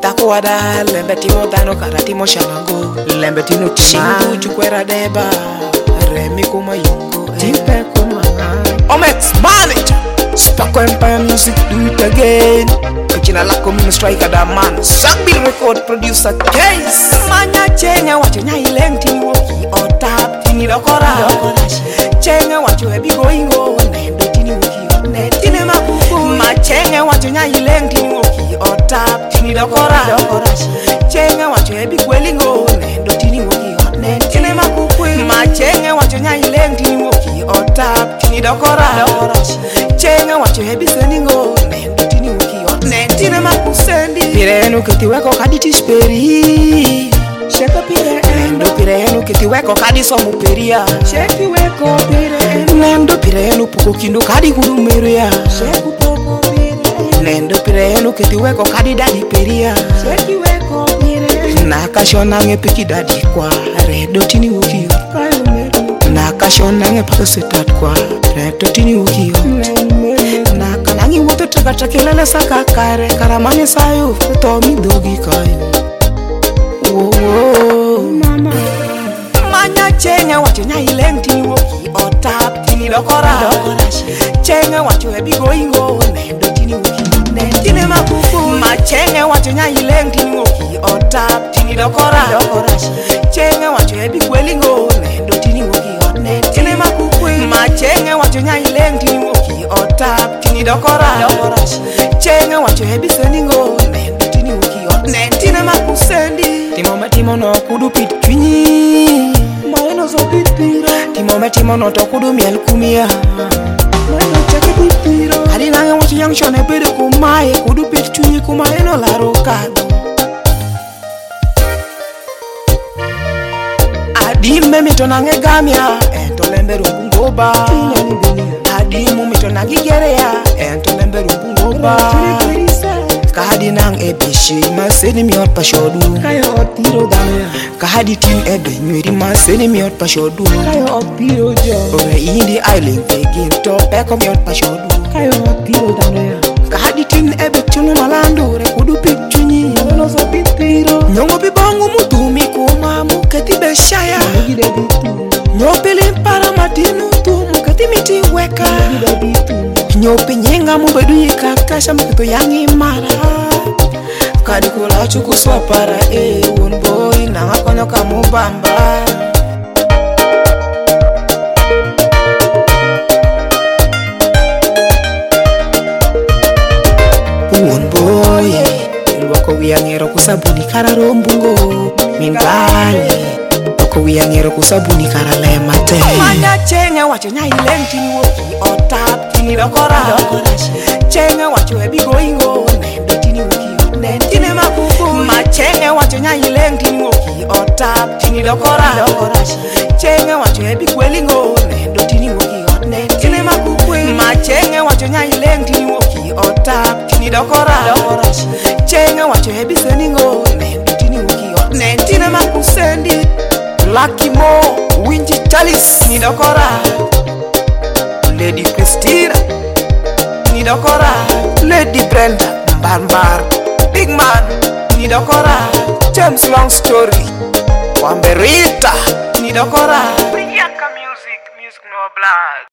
Tako wada lembe timo dano kara timo shanango. Lembe tino chingu chukwera deba. Remi kuma yungo Timpe kuma Omex manager Spako Empire Music do it again Kachina lako mimi striker da man Sambil record producer case Manya chenga wacho nya ileng tini woki otap tini dokora Chenga wacho ebi goingo nendo tini woki netine makuku Machenga wacho nya ileng tini woki otap tini dokora Chenga wacho ebi gwelingo nendo tini woki netine makuku Machenga wacho nya ileng tini woki otap tini dokora Chenga wacho ebi seningo nendo tini woki netine makusendi Pirenu kiti weko kaditi speri Sheka pirenu Pirenu kiti weko kadi somu peria Sheki weko pirenu Nendo pirenu puko kindu kadi kudumeria Sheku poko pirenu Nendo pirenu kiti weko kadi dadi peria Sheki weko pirenu Nakashona nge piki dadi kwa Redo tini woki Nakashona nge paka setat kwa Redo tini woki Nakanangi woto takata kilele saka kare Karamane sayo Tomi dogi kayo Mama Manya chenga wacho nya ileng tini woki otap tini dokora Chenga wacho ebi goingo nendo tini woki netine makuku Machenga wacho nya ileng tini woki otap tini dokora Chenga wacho ebi gwelingo nendo tini woki netine makuku Machenga wacho nya ileng tini woki otap tini dokora Chenga wacho ebi seningo nendo tini woki netine makusendi Timo no kudu pit chunyi Maeno so pit piro Timo no to kudu miel kumia Maeno chake pit piro Hadi nange wachi yang shone pede kumae Kudu pit chunyi kumaeno laro kado Adi mito nange gamia Ento lembe rupungoba Adi mito nange gerea Ento lembe rupungoba Kahadi nang ebishi maseni miot pashodu Kayo otiro danya Kahadi tin ebe nyuri maseni miot pashodu Kayo otiro jo Ore indi island begin to peko miot pashodu Kayo otiro danya Kahadi tin ebe chunu malando re kudu pichunyi Nono so pitiro Nyongo bibongo mutumi kuma muketi beshaya Nogide bitu Nyopili mpara matinu tu muketi miti weka Nogide bitu Nyopi nyinga mubedu yikakasha mkito yangi mara Kadi kula chuku swapara unboy na ngakonyo kamubamba Unboy Ilwako wiyangero kusabuni kara rombungo Mingali Wako wiyangero kusabuni kara lemate Manya chenga wacho nya ileng tini woki otap tini dokora Chenga wacho ebi goingo nendo tini woki netine makuku Machenga wacho nya ileng tini woki otap tini dokora Chenga wacho ebi gwelingo nendo tini woki netine makuku Machenga wacho nya ileng tini woki otap tini dokora Chenga wacho ebi seningo nendo tini woki netine makusendi Lucky Mo Winji Chalis ni dokora Lady Christina ni dokora Lady Brenda Barbar Big Man ni dokora James Long Story Wamberita ni dokora Music no blood